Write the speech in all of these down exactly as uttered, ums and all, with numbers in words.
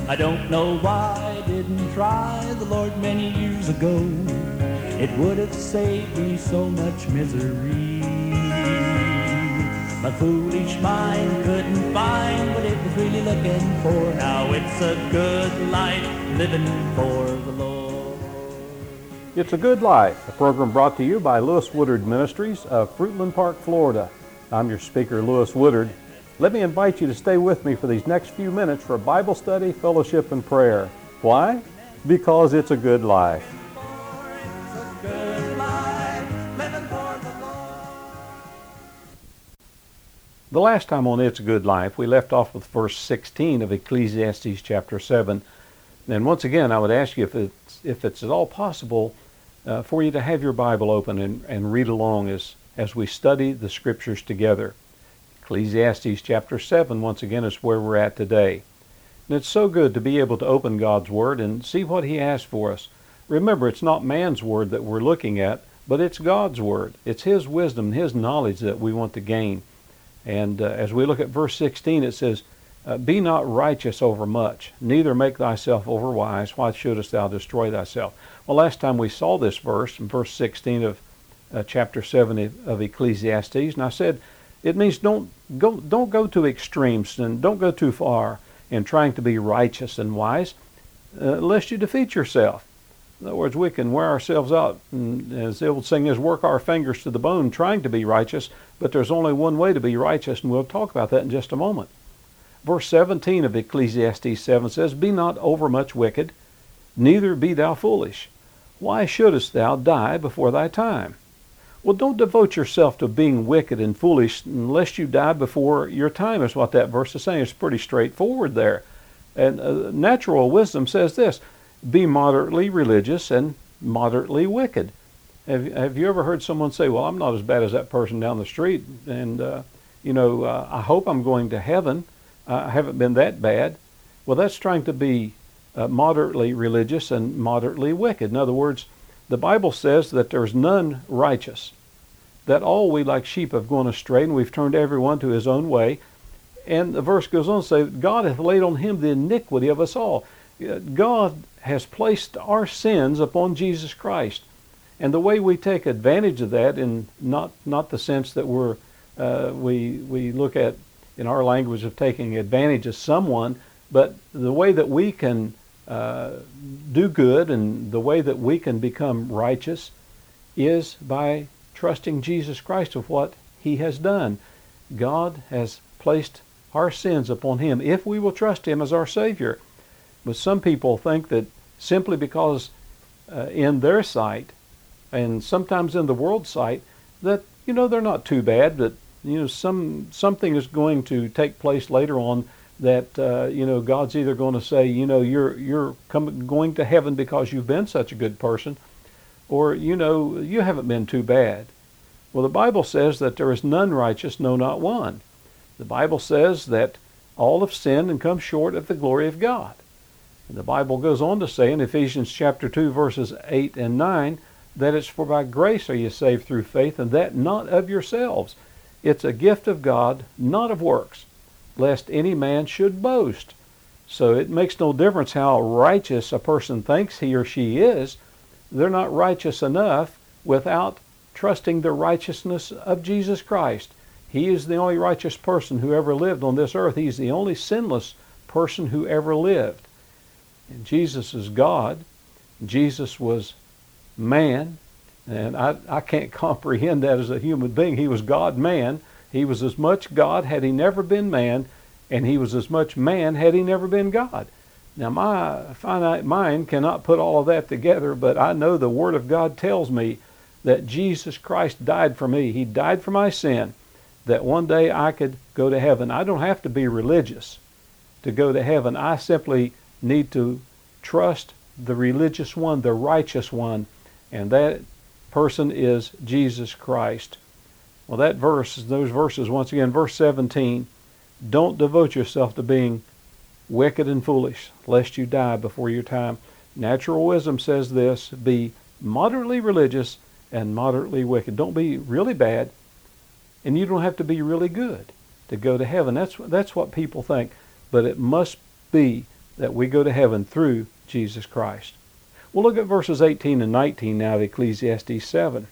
I don't know why I didn't try the Lord many years ago. It would have saved me so much misery. My foolish mind couldn't find what it was really looking for. Now it's a good life living for the Lord. It's a Good Life, a program brought to you by Lewis Woodard Ministries of Fruitland Park, Florida. I'm your speaker, Lewis Woodard. Let me invite you to stay with me for these next few minutes for Bible study, fellowship, and prayer. Why? Because it's a good life. The last time on It's a Good Life, we left off with verse sixteen of Ecclesiastes chapter seven. And once again, I would ask you if it's, if it's at all possible uh, for you to have your Bible open and, and read along as, as we study the Scriptures together. Ecclesiastes chapter seven, once again, is where we're at today. And it's so good to be able to open God's Word and see what He has for us. Remember, it's not man's Word that we're looking at, but it's God's Word. It's His wisdom, His knowledge that we want to gain. And uh, as we look at verse sixteen, it says, uh, Be not righteous over much, neither make thyself overwise. Why shouldest thou destroy thyself? Well, last time we saw this verse in verse sixteen of uh, chapter seven of Ecclesiastes, and I said, it means don't go don't go to extremes and don't go too far in trying to be righteous and wise, uh, lest you defeat yourself. In other words, we can wear ourselves out, and as the old saying is, work our fingers to the bone trying to be righteous, but there's only one way to be righteous, and we'll talk about that in just a moment. Verse seventeen of Ecclesiastes seven says, Be not overmuch wicked, neither be thou foolish. Why shouldest thou die before thy time? Well, don't devote yourself to being wicked and foolish unless you die before your time, is what that verse is saying. It's pretty straightforward there. And uh, natural wisdom says this, be moderately religious and moderately wicked. Have, have you ever heard someone say, well, I'm not as bad as that person down the street, and, uh, you know, uh, I hope I'm going to heaven. I haven't been that bad. Well, that's trying to be uh, moderately religious and moderately wicked. In other words, the Bible says that there's none righteous, that all we like sheep have gone astray, and we've turned everyone to his own way. And the verse goes on to say, God hath laid on him the iniquity of us all. God has placed our sins upon Jesus Christ. And the way we take advantage of that, in not not the sense that we're uh, we we look at in our language of taking advantage of someone, but the way that we can uh, do good and the way that we can become righteous is by trusting Jesus Christ of what He has done. God has placed our sins upon Him if we will trust Him as our Savior. But some people think that simply because uh, in their sight, and sometimes in the world's sight, that, you know, they're not too bad, that, you know, some something is going to take place later on that, uh, you know, God's either going to say, you know, you're you're coming going to heaven because you've been such a good person, or, you know, you haven't been too bad. Well, the Bible says that there is none righteous, no, not one. The Bible says that all have sinned and come short of the glory of God. And the Bible goes on to say in Ephesians chapter two, verses eight and nine, that it's for by grace are you saved through faith, and that not of yourselves. It's a gift of God, not of works, lest any man should boast. So it makes no difference how righteous a person thinks he or she is. They're not righteous enough without trusting the righteousness of Jesus Christ. He is the only righteous person who ever lived on this earth. He's the only sinless person who ever lived. And Jesus is God. Jesus was man. And I, I can't comprehend that as a human being. He was God-man. He was as much God had He never been man, and He was as much man had He never been God. Now, my finite mind cannot put all of that together, but I know the Word of God tells me that Jesus Christ died for me. He died for my sin, that one day I could go to heaven. I don't have to be religious to go to heaven. I simply need to trust the religious one, the righteous one, and that person is Jesus Christ. Well, that verse, those verses, once again, verse seventeen, don't devote yourself to being wicked and foolish, lest you die before your time. Natural wisdom says this, be moderately religious and moderately wicked. Don't be really bad, and you don't have to be really good to go to heaven. That's, that's what people think. But it must be that we go to heaven through Jesus Christ. We'll look at verses eighteen and nineteen now of Ecclesiastes seven.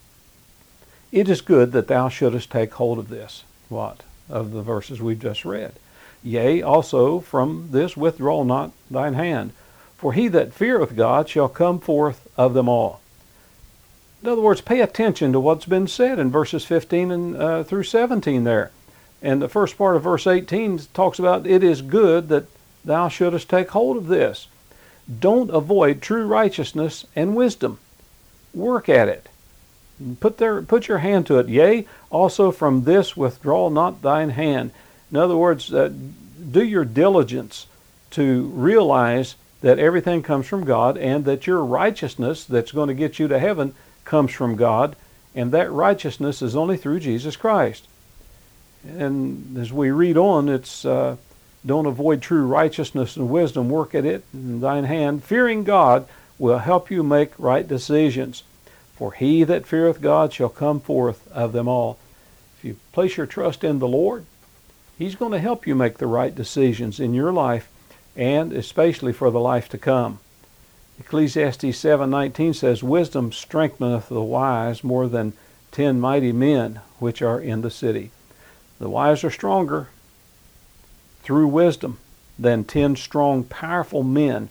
It is good that thou shouldest take hold of this. What? Of the verses we've just read. Yea, also from this withdraw not thine hand. For he that feareth God shall come forth of them all. In other words, pay attention to what's been said in verses fifteen and uh, through seventeen there. And the first part of verse eighteen talks about it is good that thou shouldest take hold of this. Don't avoid true righteousness and wisdom. Work at it. Put there, put your hand to it. Yea, also from this withdraw not thine hand. In other words, uh, do your diligence to realize that everything comes from God and that your righteousness that's going to get you to heaven comes from God, and that righteousness is only through Jesus Christ. And as we read on, it's uh, don't avoid true righteousness and wisdom. Work at it in thine hand. Fearing God will help you make right decisions. For he that feareth God shall come forth of them all. If you place your trust in the Lord, He's going to help you make the right decisions in your life, and especially for the life to come. Ecclesiastes seven nineteen says, Wisdom strengtheneth the wise more than ten mighty men which are in the city. The wise are stronger through wisdom than ten strong, powerful men.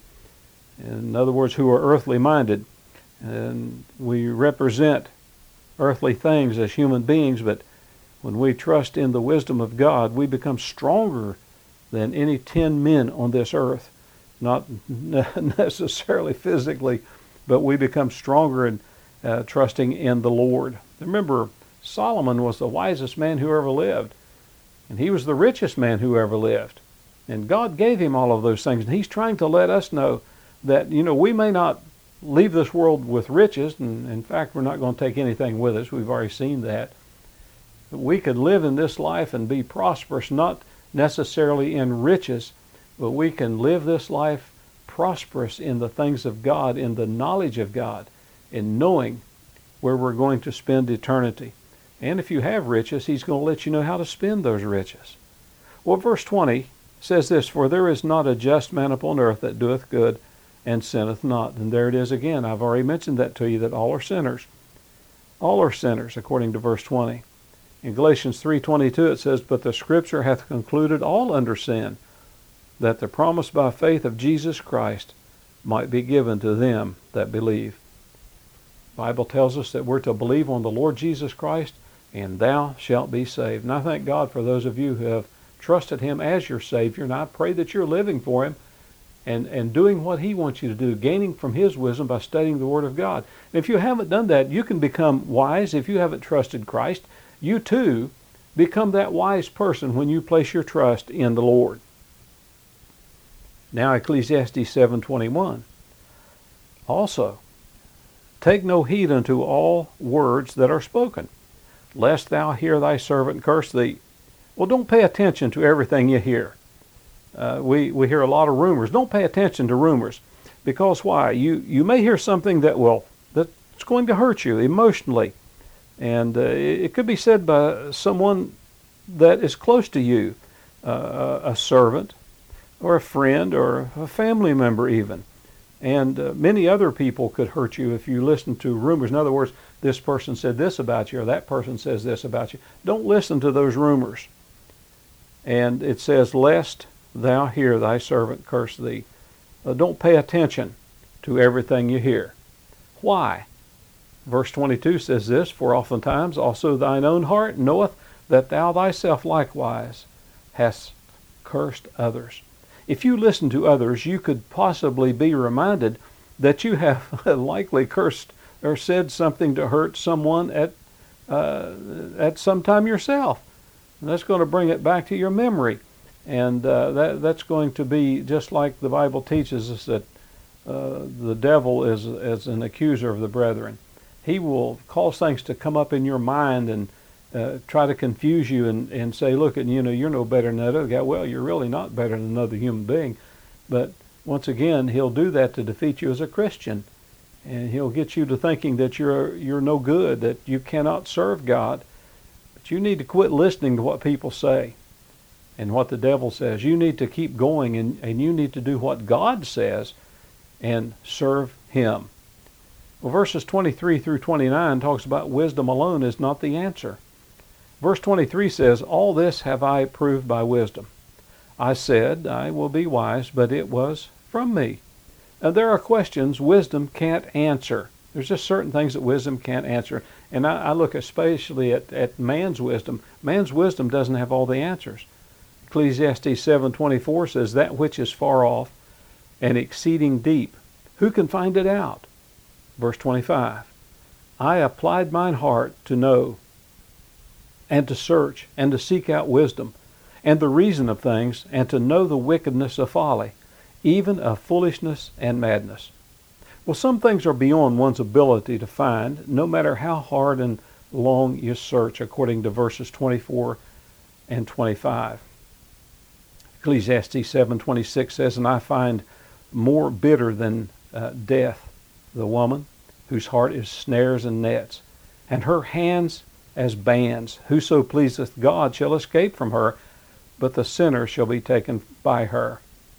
In other words, who are earthly minded. And we represent earthly things as human beings, but when we trust in the wisdom of God, we become stronger than any ten men on this earth. Not necessarily physically, but we become stronger in uh, trusting in the Lord. Remember, Solomon was the wisest man who ever lived, and he was the richest man who ever lived. And God gave him all of those things, and He's trying to let us know that, you know, we may not leave this world with riches, and in fact, we're not going to take anything with us. We've already seen that. But we could live in this life and be prosperous, not necessarily in riches, but we can live this life prosperous in the things of God, in the knowledge of God, in knowing where we're going to spend eternity. And if you have riches, He's going to let you know how to spend those riches. Well, verse twenty says this, For there is not a just man upon earth that doeth good and sinneth not. And there it is again. I've already mentioned that to you, that all are sinners. All are sinners, according to verse twenty. In Galatians three twenty-two it says, But the Scripture hath concluded all under sin, that the promise by faith of Jesus Christ might be given to them that believe. The Bible tells us that we're to believe on the Lord Jesus Christ, and thou shalt be saved. And I thank God for those of you who have trusted Him as your Savior, and I pray that you're living for Him and, and doing what He wants you to do, gaining from His wisdom by studying the Word of God. And if you haven't done that, you can become wise. If you haven't trusted Christ, you too become that wise person when you place your trust in the Lord. Now Ecclesiastes seven twenty-one. Also, take no heed unto all words that are spoken, lest thou hear thy servant curse thee. Well, don't pay attention to everything you hear. Uh, we, we hear a lot of rumors. Don't pay attention to rumors. Because why? You, you may hear something that will, that's going to hurt you emotionally. And uh, it, it could be said by someone that is close to you, uh, a servant, or a friend, or a family member even. And uh, many other people could hurt you if you listen to rumors. In other words, this person said this about you, or that person says this about you. Don't listen to those rumors. And it says, lest thou hear thy servant curse thee. Uh, don't pay attention to everything you hear. Why? Verse twenty-two says this, For oftentimes also thine own heart knoweth that thou thyself likewise hast cursed others. If you listen to others, you could possibly be reminded that you have likely cursed or said something to hurt someone at uh, at some time yourself. And that's going to bring it back to your memory. And uh, that that's going to be just like the Bible teaches us that uh, the devil is, is an accuser of the brethren. He will cause things to come up in your mind and uh, try to confuse you and, and say, look, and you know, you're no better than that other guy. Well, you're really not better than another human being. But once again, he'll do that to defeat you as a Christian. And he'll get you to thinking that you're you're no good, that you cannot serve God. But you need to quit listening to what people say. and what the devil says. You need to keep going, and, and you need to do what God says and serve him. Well, verses twenty-three through twenty-nine talks about wisdom alone is not the answer. Verse twenty-three says, all this have I proved by wisdom. I said, I will be wise, but it was from me. Now, there are questions wisdom can't answer. There's just certain things that wisdom can't answer. And I, I look especially at, at man's wisdom. Man's wisdom doesn't have all the answers. Ecclesiastes seven twenty-four says, that which is far off and exceeding deep, who can find it out? Verse twenty-five, I applied mine heart to know and to search and to seek out wisdom and the reason of things and to know the wickedness of folly, even of foolishness and madness. Well, some things are beyond one's ability to find, no matter how hard and long you search, according to verses twenty-four and twenty-five. Ecclesiastes seven twenty-six says, and I find more bitter than uh, death the woman whose heart is snares and nets, and her hands as bands. Whoso pleaseth God shall escape from her, but the sinner shall be taken by her.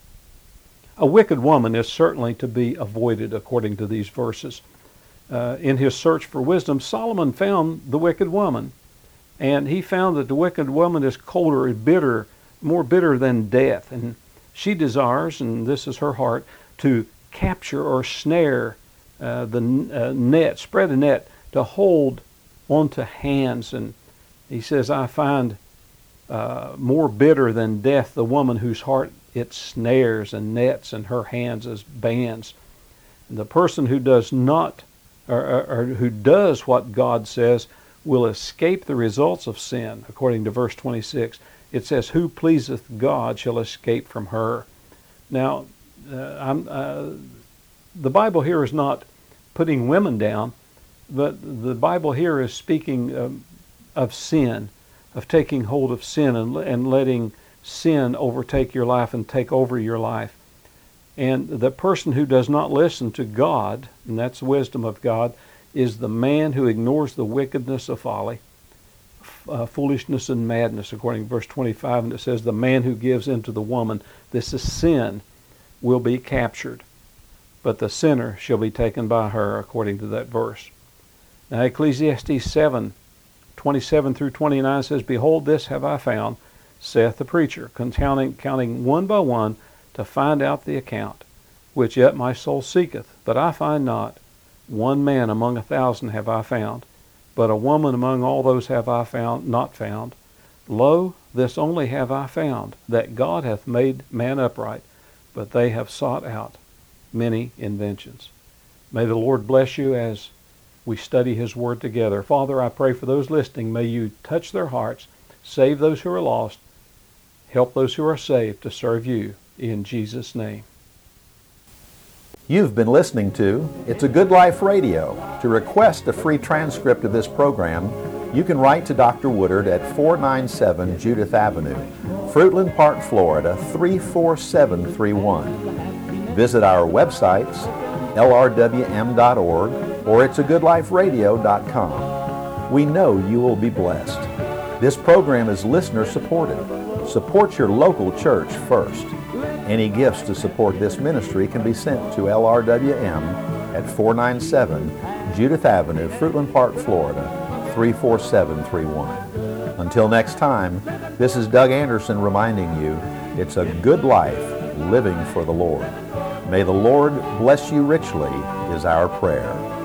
A wicked woman is certainly to be avoided, according to these verses. Uh, in his search for wisdom, Solomon found the wicked woman, and he found that the wicked woman is colder and bitter, more bitter than death, and she desires, and this is her heart, to capture or snare uh, the uh, net, spread a net to hold onto hands. And he says, I find uh, more bitter than death the woman whose heart it snares and nets and her hands as bands. And the person who does not, or, or, or who does what God says, will escape the results of sin, according to verse twenty-six. It says, who pleaseth God shall escape from her. Now, uh, I'm, uh, the Bible here is not putting women down, but the Bible here is speaking um, of sin, of taking hold of sin and, and letting sin overtake your life and take over your life. And the person who does not listen to God, and that's the wisdom of God, is the man who ignores the wickedness of folly, uh, foolishness and madness, according to verse twenty-five. And it says, the man who gives into the woman, this is sin, will be captured, but the sinner shall be taken by her, according to that verse. Now, Ecclesiastes seven twenty-seven through twenty-nine says, behold, this have I found, saith the preacher, counting, counting one by one to find out the account, which yet my soul seeketh, but I find not. One man among a thousand have I found, but a woman among all those have I found not found. Lo, this only have I found, that God hath made man upright, but they have sought out many inventions. May the Lord bless you as we study his word together. Father, I pray for those listening. May you touch their hearts, save those who are lost, help those who are saved to serve you. In Jesus' name. You've been listening to It's a Good Life Radio. To request a free transcript of this program, you can write to Doctor Woodard at four ninety-seven Judith Avenue, Fruitland Park, Florida three four seven three one. Visit our websites, L R W M dot org or it's a good life radio dot com. We know you will be blessed. This program is listener supported. Support your local church first. Any gifts to support this ministry can be sent to L R W M at four ninety-seven Judith Avenue, Fruitland Park, Florida three four seven three one. Until next time, this is Doug Anderson reminding you, it's a good life living for the Lord. May the Lord bless you richly is our prayer.